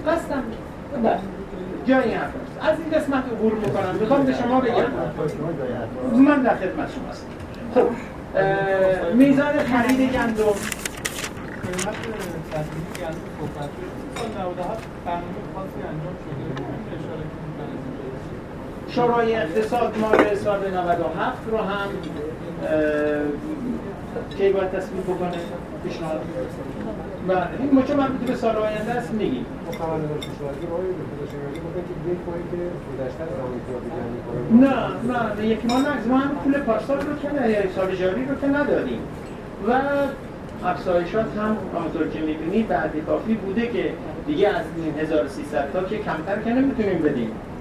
هستم. بله. جای حرف است. از این قسمت عبور میکنم. میخوام به شما بگم. من در خدمت شما هستم. خب میزان خرید گندم قیمت تحصیلی گندم صحبت شد. سال 97 برنامه خاصی انجام شده. اشاره کنید. شورای اقتصاد مال سال 97 رو هم کی باید تصویب بکنه؟ پیشنهاد بله این متمربوط به سال آینده است میگیم. خبرنگار کشاورزی آقای دکتر شجریانی گفتن که یک ماهی که گذشته زمان پیاده نه یک ماه نگذشته ما هم پول پارسال رو که سال جاری رو که ندادیم و افزایشات هم همونطور که می‌بینید بعد کافی بوده که دیگه از این 1300 تا که کمتر که نمیتونیم بدیم.